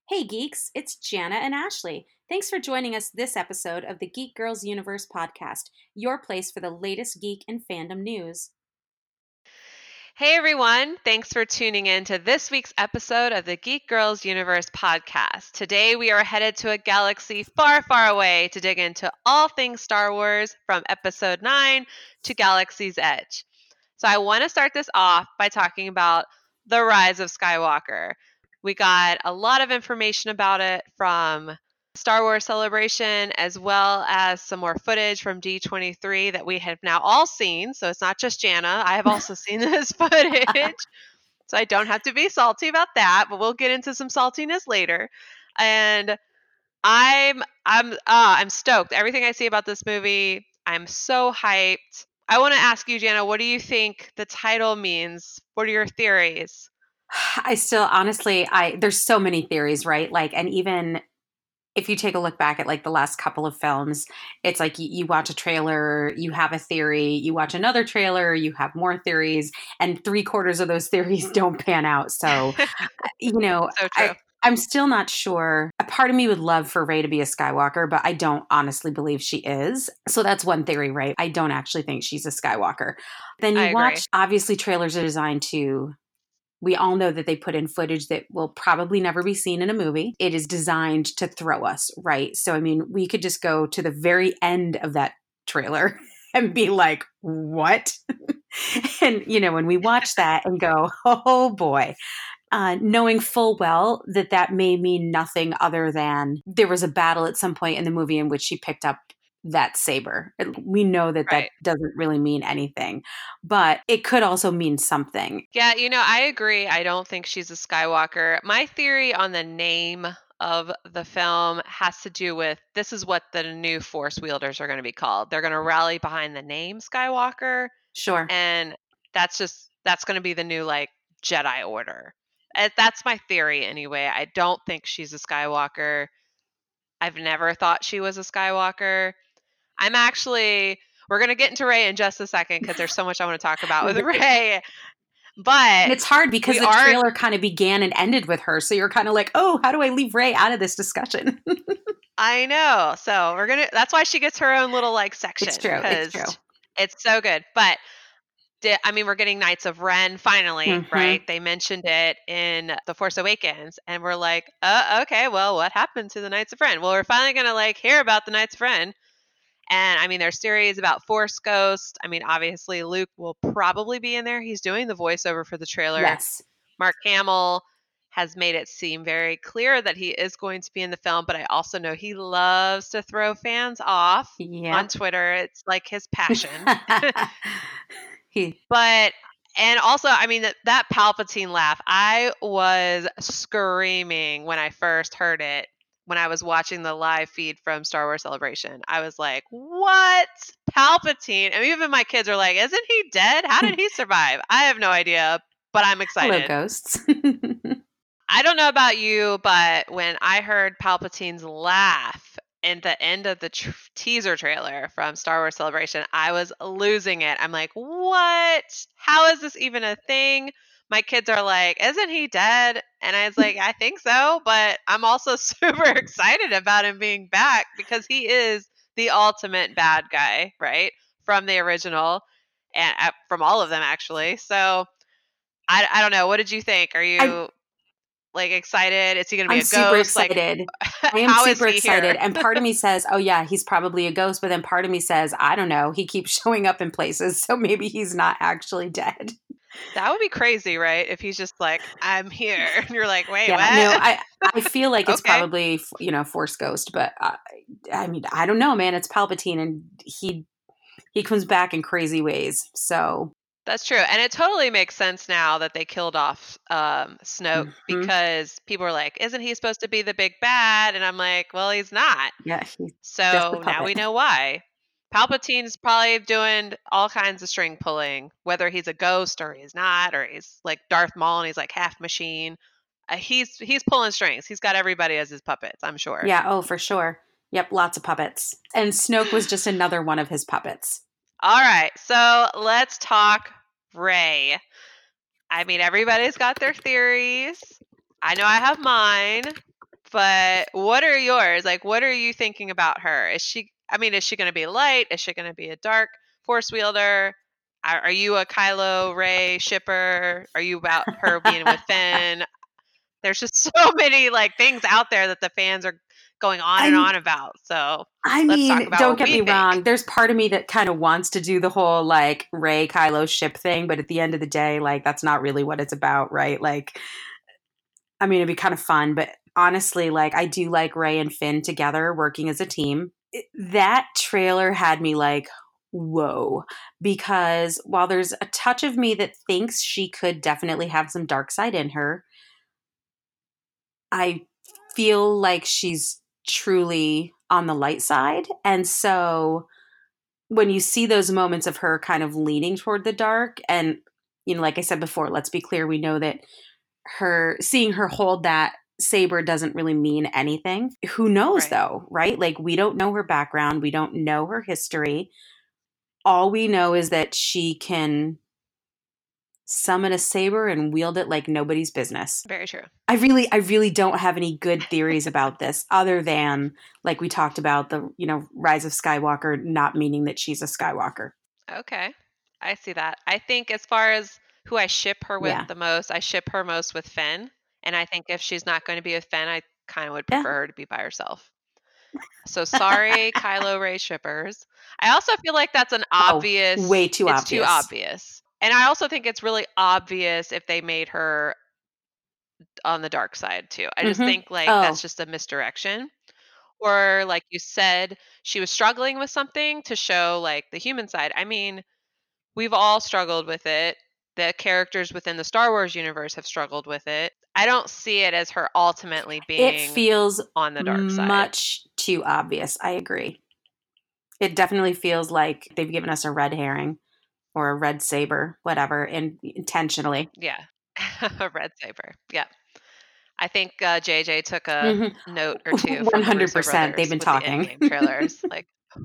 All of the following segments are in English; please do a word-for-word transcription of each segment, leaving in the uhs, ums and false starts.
Hey geeks, it's Jana and Ashley. Thanks for joining us this episode of the Geek Girls Universe podcast, your place for the latest geek and fandom news. Hey everyone, thanks for tuning in to this week's episode of the Geek Girls Universe podcast. Today we are headed to a galaxy far, far away to dig into all things Star Wars from episode nine to Galaxy's Edge. So I want to start this off by talking about the rise of Skywalker. We got a lot of information about it from Star Wars Celebration, as well as some more footage from D twenty-three that we have now all seen. So it's not just Jana. I have also seen this footage. So I don't have to be salty about that, but we'll get into some saltiness later. And I'm I'm uh, I'm stoked. Everything I see about this movie, I'm so hyped. I want to ask you, Jana, what do you think the title means? What are your theories? I still honestly, I there's so many theories, right? Like, and even if you take a look back at like the last couple of films, it's like you, you watch a trailer, you have a theory, you watch another trailer, you have more theories, and three quarters of those theories don't pan out. So, you know, So I, true. I'm still not sure. A part of me would love for Rey to be a Skywalker, but I don't honestly believe she is. So that's one theory, right? I don't actually think she's a Skywalker. Then I you agree. watch, obviously, trailers are designed to we all know that they put in footage that will probably never be seen in a movie. It is designed to throw us, right? So, I mean, we could just go to the very end of that trailer and be like, what? And, you know, when we watch that and go, oh boy, uh, knowing full well that that may mean nothing other than there was a battle at some point in the movie in which she picked up that saber. We know that that Right. doesn't really mean anything, but it could also mean something. Yeah, you know, I agree. I don't think she's a Skywalker. My theory on the name of the film has to do with this is what the new Force wielders are going to be called. They're going to rally behind the name Skywalker, Sure. and that's just that's going to be the new like Jedi Order. Uh, That's my theory anyway. I don't think she's a Skywalker. I've never thought she was a Skywalker. I'm actually we're going to get into Rey in just a second because there's so much I want to talk about with Right. Rey. And But it's hard because we the are trailer kind of began and ended with her. So you're kind of like, oh, how do I leave Ray out of this discussion? I know. So we're gonna. That's why she gets her own little like It's section true. It's because true. it's so good. But di- I mean, we're getting Knights of Ren finally, Hmm. right? They mentioned it in The Force Awakens, and we're like, uh, okay, well, what happened to the Knights of Ren? Well, we're finally gonna like hear about the Knights of Ren. And I mean, there's series about Force Ghost. I mean, obviously, Luke will probably be in there. He's doing the voiceover for the trailer. Yes. Mark Hamill has made it seem very clear that he is going to be in the film, but I also know he loves to throw fans off on Yep. Twitter. It's like his passion. he, But and also, I mean that that Palpatine laugh, I was screaming when I first heard it when I was watching the live feed from Star Wars Celebration. I was like, "What? Palpatine?" And even my kids are like, "Isn't he dead? How did he survive?" I have no idea, but I'm hello, excited. ghosts. I don't know about you, but when I heard Palpatine's laugh in the end of the tr- teaser trailer from Star Wars Celebration, I was losing it. I'm like, what? How is this even a thing? My kids are like, isn't he dead? And I was like, I think so, but I'm also super excited about him being back because he is the ultimate bad guy, right? From the original and uh, from all of them, actually. So I, I don't know. What did you think? Are I, you like excited? Is he going to be I'm a super ghost? Like, excited. I am how is super he excited. here? And part of me says, oh, yeah, he's probably a ghost. But then part of me says, I don't know. He keeps showing up in places. So maybe he's not actually dead. That would be crazy, right? If he's just like, I'm here. And you're like, wait, Yeah, no, what? I I feel like it's Okay. probably you know Force Ghost, but I, I mean I don't know, man. It's Palpatine, and he he comes back in crazy ways. So, That's true. And it totally makes sense now that they killed off um, Snoke mhm. because people were like, isn't he supposed to be the big bad? And I'm like, well, he's not. Yeah, he's just a So now we puppet. know why. Palpatine's probably doing all kinds of string pulling, whether he's a ghost or he's not, or he's like Darth Maul and he's like half machine. Uh, he's he's pulling strings. He's got everybody as his puppets, I'm sure. Yeah, oh for sure. Yep, lots of puppets. And Snoke was just another one of his puppets. All right, so let's talk Ray. I mean, everybody's got their theories. I know I have mine. But what are yours? Like, what are you thinking about her? Is she, I mean, is she going to be light? Is she going to be a dark force wielder? Are, are you a Kylo Rey shipper? Are you about her being with Finn? There's just so many like things out there that the fans are going on and I'm on about. So I let's talk mean, about don't what get we me think. wrong. There's part of me that kind of wants to do the whole like Rey Kylo ship thing, but at the end of the day, like that's not really what it's about, right? Like, I mean, it'd be kind of fun, but honestly, like I do like Rey and Finn together working as a team. It- that trailer had me like, whoa, because while there's a touch of me that thinks she could definitely have some dark side in her, I feel like she's truly on the light side. And so when you see those moments of her kind of leaning toward the dark, and, you know, like I said before, let's be clear, we know that her seeing her hold that saber doesn't really mean anything. Who knows Right. though, right? Like we don't know her background, we don't know her history. All we know is that she can summon a saber and wield it like nobody's business. Very true. I really I really don't have any good theories about this other than like we talked about the, you know, Rise of Skywalker not meaning that she's a Skywalker. Okay. I see that. I think as far as who I ship her with Yeah. the most, I ship her most with Finn. And I think if she's not going to be with Finn, I kind of would Yeah. prefer her to be by herself. So sorry, Kylo Rey shippers. I also feel like that's an obvious. Oh, way too it's obvious. too obvious. And I also think it's really obvious if they made her on the dark side too. I just Mhm. think like Oh. that's just a misdirection. Or like you said, she was struggling with something to show like the human side. I mean, we've all struggled with it. The characters within the Star Wars universe have struggled with it. I don't see it as her ultimately It being feels on the dark side. much too obvious. I agree. It definitely feels like they've given us a red herring or a red saber, whatever, and intentionally. Yeah. A red saber. Yeah. I think uh, J J took a Mhm. note or two from the Russo one hundred percent they've brothers been with the talking. Endgame trailers. Like,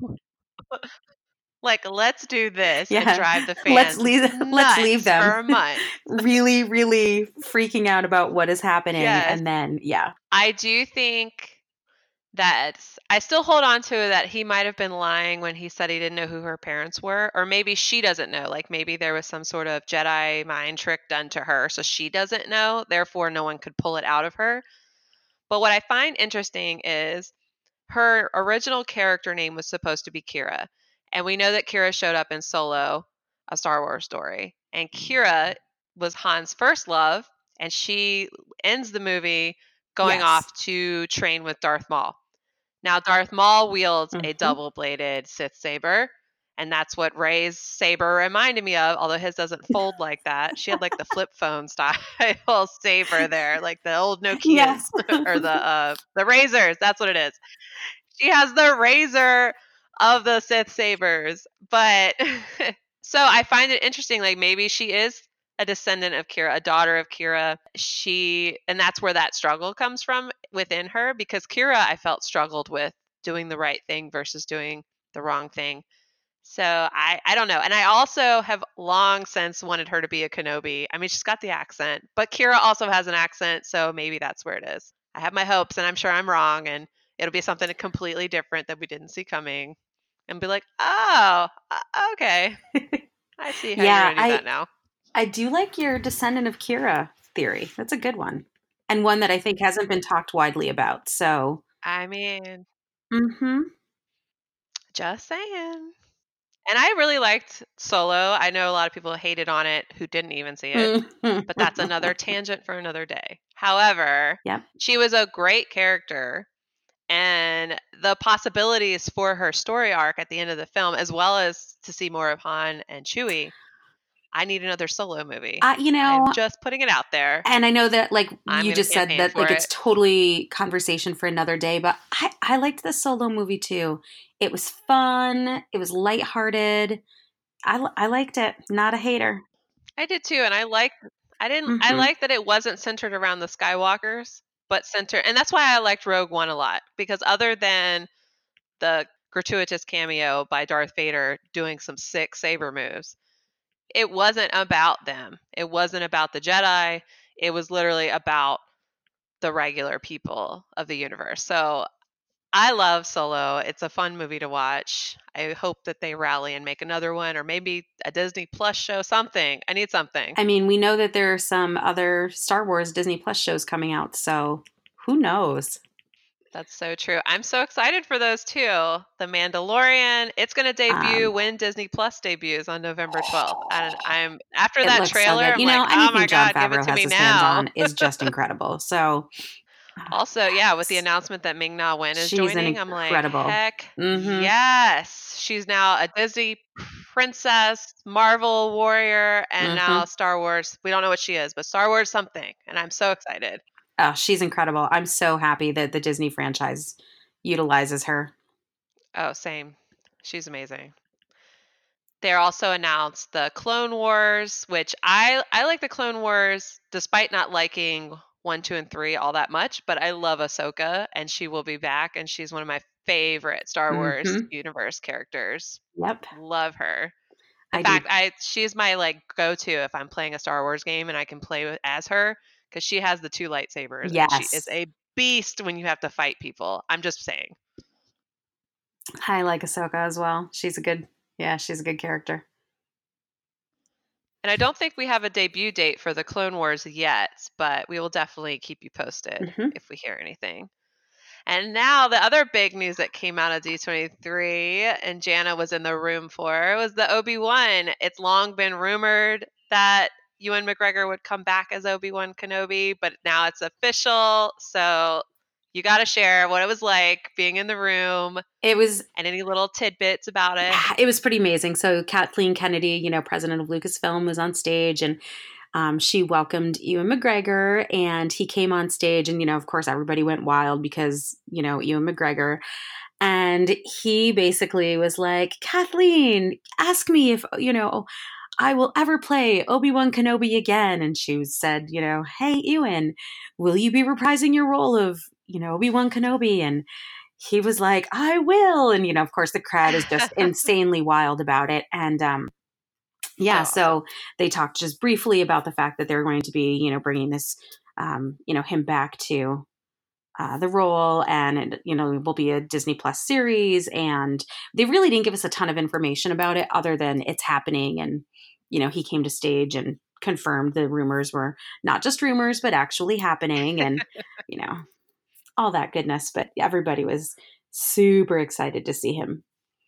like let's do this and Yeah. drive the Let's fans leave let's leave nuts for them a month. really really freaking out about what is happening Yes. and then yeah. I do think that I still hold on to that he might have been lying when he said he didn't know who her parents were, or maybe she doesn't know. Like maybe there was some sort of Jedi mind trick done to her, so she doesn't know, therefore no one could pull it out of her. But what I find interesting is her original character name was supposed to be Kira. And we know that Kira showed up in Solo, a Star Wars story. And Kira was Han's first love, and she ends the movie going Yes. off to train with Darth Maul. Now, Darth Maul wields a Mhm. double-bladed Sith saber, and that's what Rey's saber reminded me of, although his doesn't fold like that. She had like the flip phone style saber there, like the old Nokias Yes. or the uh, the razors. That's what it is. She has the razor of the Sith sabers. But so I find it interesting. Like maybe she is a descendant of Kira, a daughter of Kira. She, and that's where that struggle comes from within her, because Kira, I felt, struggled with doing the right thing versus doing the wrong thing. So I, I don't know. And I also have long since wanted her to be a Kenobi. I mean, she's got the accent, but Kira also has an accent, so maybe that's where it is. I have my hopes, and I'm sure I'm wrong, and it'll be something completely different that we didn't see coming, and be like, oh, uh, okay, I see how you're Yeah, gonna do I that now. I do like your descendant of Kira theory. That's a good one. And one that I think hasn't been talked widely about. So, I mean, mhm. just saying. And I really liked Solo. I know a lot of people hated on it who didn't even see it, but that's another tangent for another day. However, Yep. she was a great character, and the possibilities for her story arc at the end of the film, as well as to see more of Han and Chewie, I need another Solo movie. Uh, you I'm know, just putting it out there. and I know that like I'm you going to just said campaign that for like it's it. totally conversation for another day, but I I liked the Solo movie too. It was fun. It was lighthearted. I li- I liked it. Not a hater. I did too, and I like I didn't I Mhm. like that it wasn't centered around the Skywalkers, but centered, and that's why I liked Rogue One a lot, because other than the gratuitous cameo by Darth Vader doing some sick saber moves, it wasn't about them. It wasn't about the Jedi. It was literally about the regular people of the universe. So I love Solo. It's a fun movie to watch. I hope that they rally and make another one, or maybe a Disney Plus show, something. I need something. I mean, we know that there are some other Star Wars Disney Plus shows coming out, so who knows? That's so true. I'm so excited for those too. The Mandalorian, it's going to debut Um, when Disney Plus debuts on November twelfth. And I'm after it that looks so trailer, good. I'm You like, know, "Oh anything my Jon god, give it Favreau to has me his hands now." on is just incredible. So Also, yeah, with the announcement that Ming-Na Wen is she's an joining, I'm like, incredible. "Heck, Mm-hmm. yes." She's now a Disney princess, Marvel warrior, and Mm-hmm. now Star Wars. We don't know what she is, but Star Wars something, and I'm so excited. Oh, she's incredible. I'm so happy that the Disney franchise utilizes her. Oh, same. She's amazing. They also announced the Clone Wars, which I I like the Clone Wars despite not liking one, two, and three all that much, but I love Ahsoka and she will be back and she's one of my favorite Star Wars Mm-hmm. universe characters. Yep, Love her. In I do. fact, I she's my like go-to if I'm playing a Star Wars game and I can play with, as her because she has the two lightsabers and she is Yes, a beast when you have to fight people. I'm just saying. I like Ahsoka as well. She's a good, yeah, she's a good character. And I don't think we have a debut date for the Clone Wars yet, but we will definitely keep you posted Mm-hmm. if we hear anything. And now the other big news that came out of D twenty-three and Jana was in the room for was the Obi-Wan. It's long been rumored that Ewan McGregor would come back as Obi-Wan Kenobi, but now it's official. So you got to share what it was like being in the room It was and any little tidbits about it. it was pretty amazing. So Kathleen Kennedy, you know, president of Lucasfilm, was on stage and um, she welcomed Ewan McGregor and he came on stage and, you know, of course everybody went wild because, you know, Ewan McGregor. And he basically was like, Kathleen, ask me if, you know, I will ever play Obi-Wan Kenobi again. And she said, you know, hey, Ewan, will you be reprising your role of, you know, Obi-Wan Kenobi? And he was like, I will. And, you know, of course, the crowd is just insanely wild about it. And, um, So yeah, awesome. so they talked just briefly about the fact that they're going to be, you know, bringing this, um, you know, him back to uh, the role, and it, you know, it will be a Disney Plus series. And they really didn't give us a ton of information about it, other than it's happening. And you know, he came to stage and confirmed the rumors were not just rumors, but actually happening, and you know, all that goodness. But everybody was super excited to see him.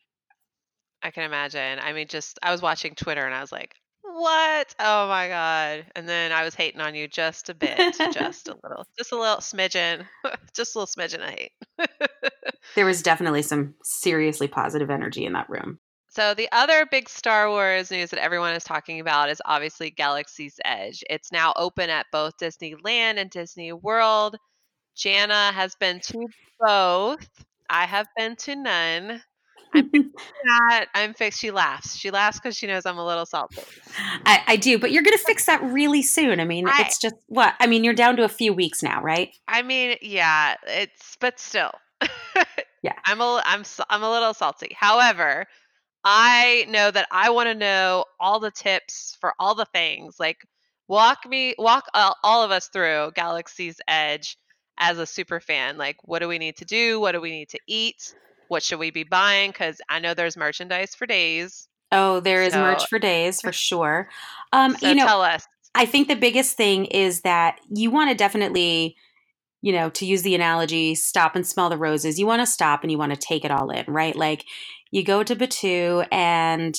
I can imagine. I mean, just I was watching Twitter and I was like, "What? Oh my god!" And then I was hating on you just a bit, just a little, just a little smidgen, just a little smidgen of hate. There was definitely some seriously positive energy in that room. So the other big Star Wars news that everyone is talking about is obviously Galaxy's Edge. It's now open at both Disneyland and Disney World. Jana has been to both. I have been to none. I'm not. I'm fixed. She laughs. She laughs because she knows I'm a little salty. I, I do, but you're going to fix that really soon. I mean, I it's just what? I mean, you're down to a few weeks now, right? I mean, yeah, it's but still. Yeah. I'm a I'm s- I'm a little salty. However, I know that I want to know all the tips for all the things. Like walk me walk all, all of us through Galaxy's Edge as a super fan. Like what do we need to do? What do we need to eat? What should we be buying? Cuz I know there's merchandise for days. Oh, there is So merch for days for sure. Um, so you know, tell us. I think the biggest thing is that you want to definitely, you know, to use the analogy, stop and smell the roses. You want to stop and you want to take it all in, right? Like you go to Batu and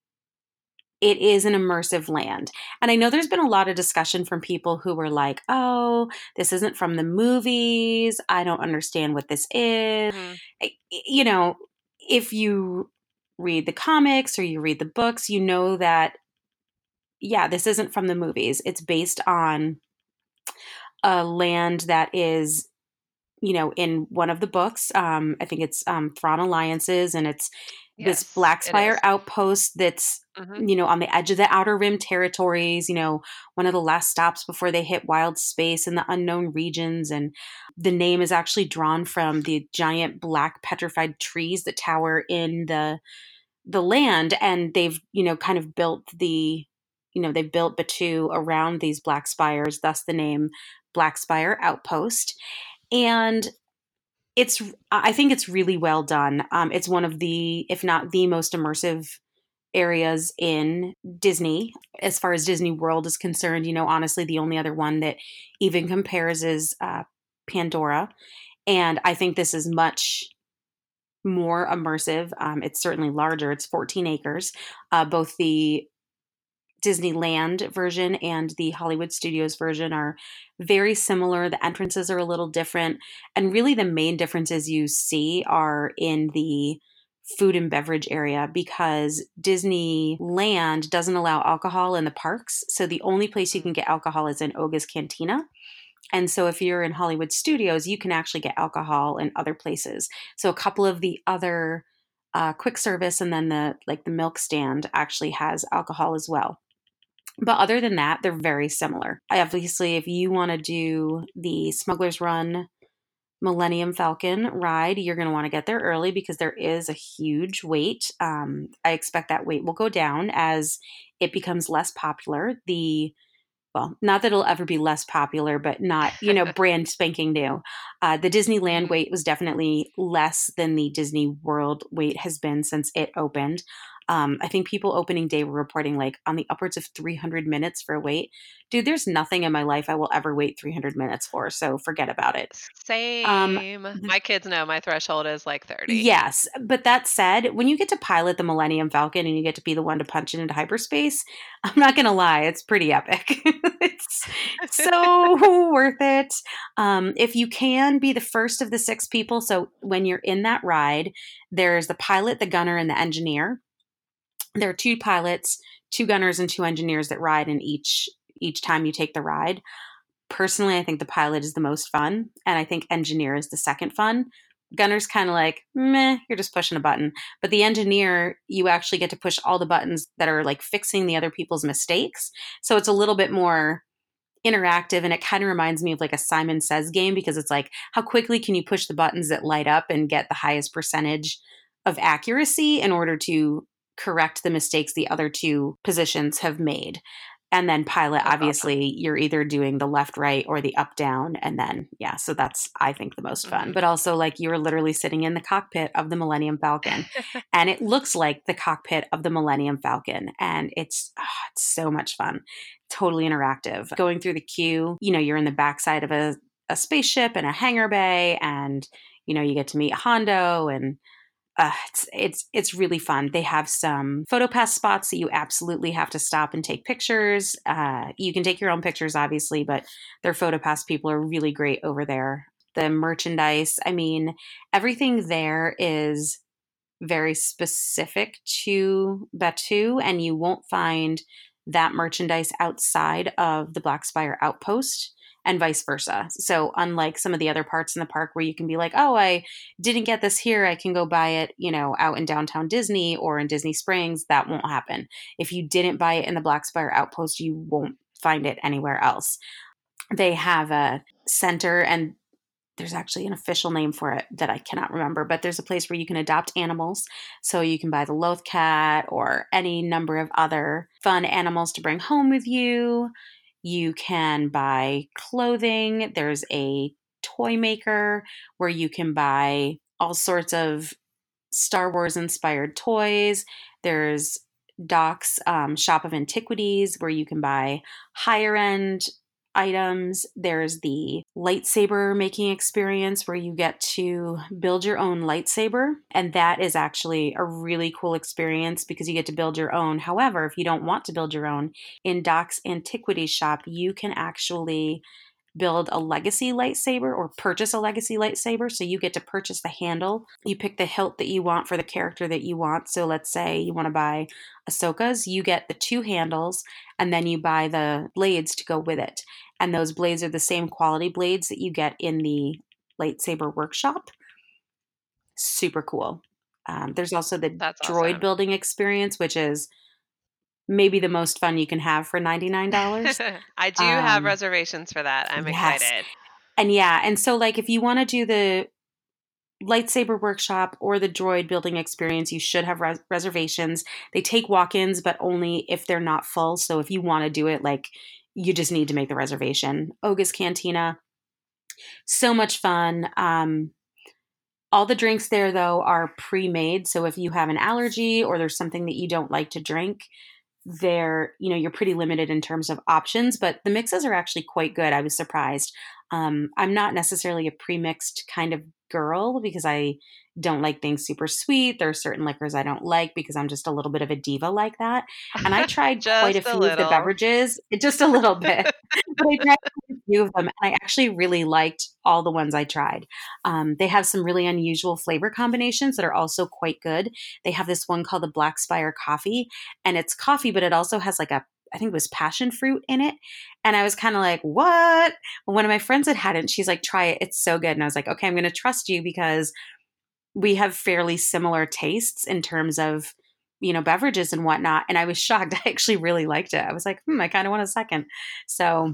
it is an immersive land. And I know there's been a lot of discussion from people who were like, oh, this isn't from the movies. I don't understand what this is. Mhm. I- You know, if you read the comics or you read the books, you know that, yeah, this isn't from the movies. It's based on a land that is, you know, in one of the books. Um, I think it's um, Thrawn Alliances, and it's this Yes, it Blackspire is. outpost that's, Mhm. you know, on the edge of the Outer Rim territories, you know, one of the last stops before they hit wild space in the unknown regions. And the name is actually drawn from the giant black petrified trees that tower in the the land. And they've, you know, kind of built the you know, they've built Batuu around these black spires, thus the name Black Spire Outpost. And it's, I think it's really well done. Um, it's one of the, if not the most immersive areas in Disney. As far as Disney World is concerned, you know, honestly, the only other one that even compares is uh, Pandora. And I think this is much more immersive. Um, it's certainly larger. It's fourteen acres. Uh, both the Disneyland version and the Hollywood Studios version are very similar. The entrances are a little different. And really, the main differences you see are in the food and beverage area, because Disneyland doesn't allow alcohol in the parks. So the only place you can get alcohol is in Oga's Cantina. And so if you're in Hollywood Studios, you can actually get alcohol in other places. So a couple of the other uh, quick service and then the like the milk stand actually has alcohol as well. But other than that, they're very similar. Obviously, if you want to do the Smuggler's Run Millennium Falcon ride, you're going to want to get there early because there is a huge wait. Um, I expect that wait will go down as it becomes less popular. The well, not that it'll ever be less popular, but not, you know, brand spanking new. Uh, the Disneyland Mhm. wait was definitely less than the Disney World wait has been since it opened. Um, I think people opening day were reporting like on the upwards of three hundred minutes for a wait. Dude, there's nothing in my life I will ever wait three hundred minutes for, so forget about it. Um, Same. My kids know my threshold is like thirty. Yes, but that said, when you get to pilot the Millennium Falcon and you get to be the one to punch it into hyperspace, I'm not gonna lie, it's pretty epic. It's so worth it. Um, if you can be the first of the six people, so when you're in that ride, there's the pilot, the gunner, and the engineer. There are two pilots, two gunners, and two engineers that ride in each each time you take the ride. Personally, I think the pilot is the most fun, and I think engineer is the second fun. Gunner's kind of like, meh, you're just pushing a button. But the engineer, you actually get to push all the buttons that are like fixing the other people's mistakes. So it's a little bit more interactive, and it kind of reminds me of like a Simon Says game, because it's like, how quickly can you push the buttons that light up and get the highest percentage of accuracy in order to correct the mistakes the other two positions have made. And then pilot, That's awesome. obviously, you're either doing the left, right, or the up, down. And then, yeah, so that's, I think, the most fun. Mhm. But also, like, you're literally sitting in the cockpit of the Millennium Falcon. And it looks like the cockpit of the Millennium Falcon. And it's, oh, it's so much fun. Totally interactive. Going through the queue, you know, you're in the backside of a, a spaceship and a hangar bay. And, you know, you get to meet Hondo and uh, it's it's it's really fun. They have some PhotoPass spots that you absolutely have to stop and take pictures. Uh, you can take your own pictures, obviously, but their PhotoPass people are really great over there. The merchandise, I mean, everything there is very specific to Batuu, and you won't find that merchandise outside of the Black Spire Outpost and vice versa. So unlike some of the other parts in the park where you can be like, oh, I didn't get this here, I can go buy it, you know, out in downtown Disney or in Disney Springs, that won't happen. If you didn't buy it in the Black Spire Outpost, you won't find it anywhere else. They have a center, and there's actually an official name for it that I cannot remember, but there's a place where you can adopt animals. So you can buy the Loth cat or any number of other fun animals to bring home with you. You can buy clothing. There's a toy maker where you can buy all sorts of Star Wars inspired toys. There's Doc's um, Shop of Antiquities where you can buy higher end items. There's the lightsaber making experience where you get to build your own lightsaber. And that is actually a really cool experience because you get to build your own. However, if you don't want to build your own, in Doc's Antiquities shop, you can actually build a legacy lightsaber or purchase a legacy lightsaber. So you get to purchase the handle. You pick the hilt that you want for the character that you want. So let's say you want to buy Ahsoka's, you get the two handles and then you buy the blades to go with it. And those blades are the same quality blades that you get in the lightsaber workshop. Super cool. Um, there's also the That's droid awesome. building experience, which is maybe the most fun you can have for ninety-nine dollars. I do have Um, reservations for that. I'm yes. excited. And yeah, and so like if you want to do the Lightsaber Workshop or the droid building experience, you should have res- reservations. They take walk-ins, but only if they're not full. So if you want to do it, like, you just need to make the reservation. Oga's Cantina, so much fun. Um, all the drinks there, though, are pre-made. So if you have an allergy or there's something that you don't like to drink, they're, you know, you're pretty limited in terms of options, but the mixes are actually quite good. I was surprised. Um, I'm not necessarily a pre-mixed kind of girl because I don't like things super sweet. There are certain liquors I don't like because I'm just a little bit of a diva like that. And I tried quite a Just a few of the little. beverages, just a little bit, but I tried quite a few of them, and I actually really liked all the ones I tried. Um, they have some really unusual flavor combinations that are also quite good. They have this one called the Black Spire Coffee, and it's coffee, but it also has like a, I think it was passion fruit in it. And I was kind of like, what? Well, one of my friends had had it, and she's like, try it. It's so good. And I was like, okay, I'm going to trust you because we have fairly similar tastes in terms of, you know, beverages and whatnot. And I was shocked. I actually really liked it. I was like, hmm, I kind of want a second. So,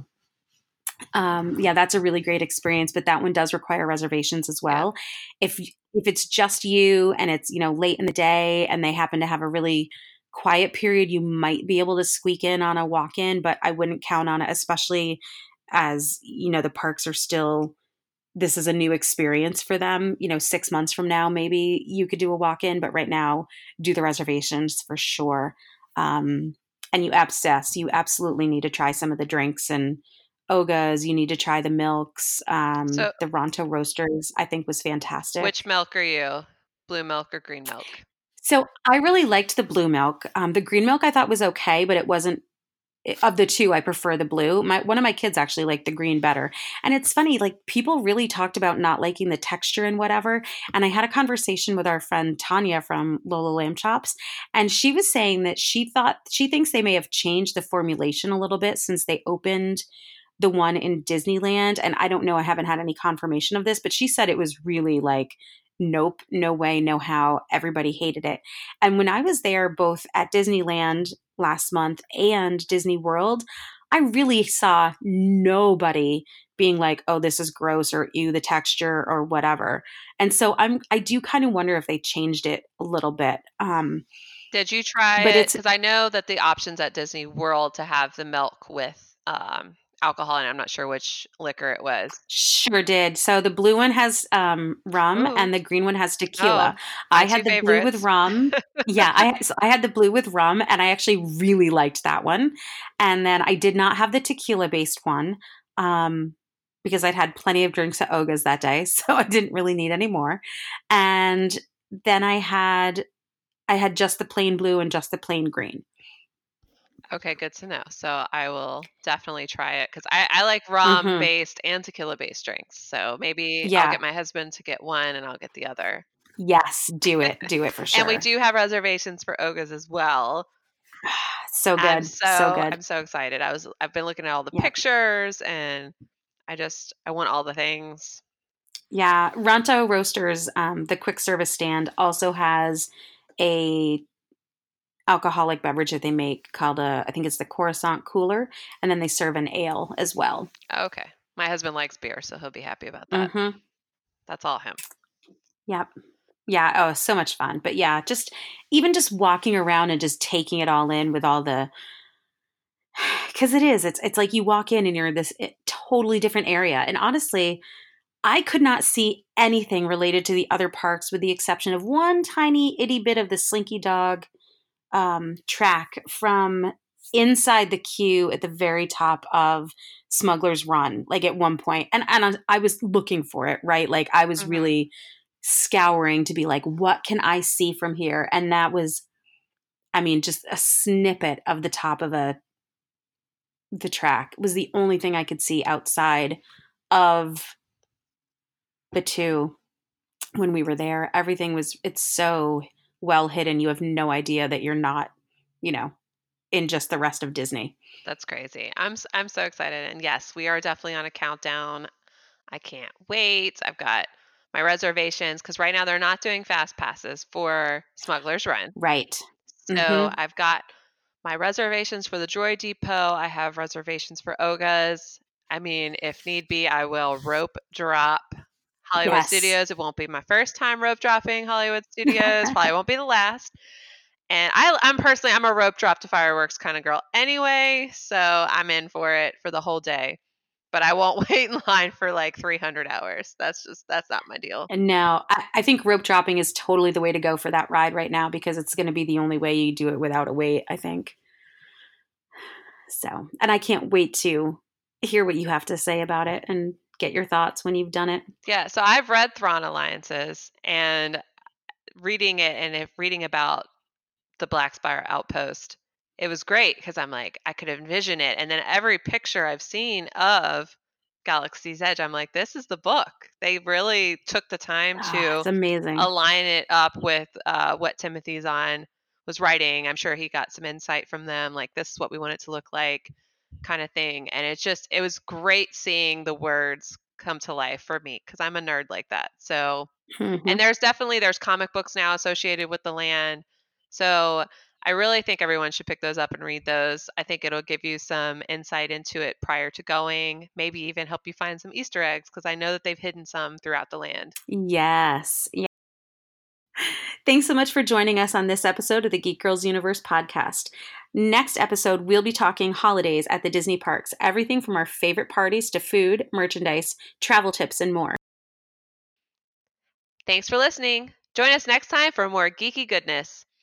um, yeah, that's a really great experience, but that one does require reservations as Yeah. well. If if it's just you and it's, you know, late in the day and they happen to have a really quiet period, you might be able to squeak in on a walk-in, but I wouldn't count on it, especially as, you know, the parks are still, this is a new experience for them. You know, six months from now, maybe you could do a walk-in, but right now, do the reservations for sure. Um, and you abscess, you absolutely need to try some of the drinks and Ogas. You need to try the milks. Um, So, the Ronto Roasters, I think, was fantastic. which milk are you? Blue milk or green milk? So I really liked the blue milk. Um, the green milk I thought was okay, but it wasn't, of the two, I prefer the blue. My one of my kids actually liked the green better. And it's funny, like, people really talked about not liking the texture and whatever. And I had a conversation with our friend Tanya from Lola Lamb Chops, and she was saying that she thought she thinks they may have changed the formulation a little bit since they opened the one in Disneyland. And I don't know, I haven't had any confirmation of this, but she said it was really like, nope, no way, no how. Everybody hated it. And when I was there, both at Disneyland last month and Disney World, I really saw nobody being like, oh, this is gross or ew, the texture or whatever. And so I'm, I do kind of wonder if they changed it a little bit. Um, Did you try but it? it's Because I know that the options at Disney World to have the milk with um, alcohol, and I'm not sure which liquor it was. Sure did. So the blue one has um, rum Ooh, and the green one has oh, tequila. my I two had the blue with favorites. rum. Yeah, I so I had the blue with rum and I actually really liked that one. And then I did not have the tequila based one um, because I'd had plenty of drinks at Oga's that day, so I didn't really need any more. And then I had I had just the plain blue and just the plain green. Okay, good to know. So I will definitely try it because I, I like rum Mhm. based and tequila based drinks. So maybe I'll Yeah. get my husband to get one and I'll get the other. Yes, do it. Do it for And we sure. do have reservations for Oga's as well. So I'm good. So so good. I'm so excited. I was I've been looking at all the Yeah. pictures and I just I want all the things. Yeah, Ronto Roasters, um, the quick service stand, also has a alcoholic beverage that they make called a, I think it's the Coruscant Cooler, and then they serve an ale as well. Okay. My husband likes beer, so he'll be happy about that. Mm-hmm. That's all him. Yep. Yeah. Oh, so much fun. But yeah, just even just walking around and just taking it all in with all the, because it is, it's it's like you walk in and you're in this eh, totally different area. And honestly, I could not see anything related to the other parks with the exception of one tiny itty bit of the Slinky Dog um, track from inside the queue at the very top of Smuggler's Run, like at one point. And, and I, I was looking for it, right? Like I was Hmm. really scouring to be like, what can I see from here? And that was, I mean, just a snippet of the top of a the track was the only thing I could see outside of the two when we were there. Everything was, it's so well hidden. You have no idea that you're not, you know, in just the rest of Disney. That's crazy. I'm s- I'm so excited. And yes, we are definitely on a countdown. I can't wait. I've got my reservations because right now they're not doing fast passes for Smuggler's Run. Right. So Mm-hmm. I've got my reservations for the Droid Depot. I have reservations for Oga's. I mean, if need be, I will rope drop Hollywood Yes. Studios. It won't be my first time rope dropping Hollywood Studios. Probably won't be the last. And I, I'm personally, I'm a rope drop to fireworks kind of girl anyway, so I'm in for it for the whole day. But I won't wait in line for like three hundred hours. That's just, that's not my deal. And no, I, I think rope dropping is totally the way to go for that ride right now because it's going to be the only way you do it without a wait, I think. So, and I can't wait to hear what you have to say about it and get your thoughts when you've done it. Yeah, so I've read Thrawn Alliances, and reading it and if reading about the Black Spire Outpost, it was great because I'm like, I could envision it. And then every picture I've seen of Galaxy's Edge, I'm like, this is the book. They really took the time Oh, to it's amazing. align it up with uh, what Timothy Zahn was writing. I'm sure he got some insight from them, like, this is what we want it to look like, kind of thing. And it's just, it was great seeing the words come to life for me because I'm a nerd like that. So, Mm-hmm. and there's definitely, there's comic books now associated with the land. So I really think everyone should pick those up and read those. I think it'll give you some insight into it prior to going, maybe even help you find some Easter eggs because I know that they've hidden some throughout the land. Yes. Yeah. Thanks so much for joining us on this episode of the Geek Girls Universe podcast. Next episode, we'll be talking holidays at the Disney parks, everything from our favorite parties to food, merchandise, travel tips, and more. Thanks for listening. Join us next time for more geeky goodness.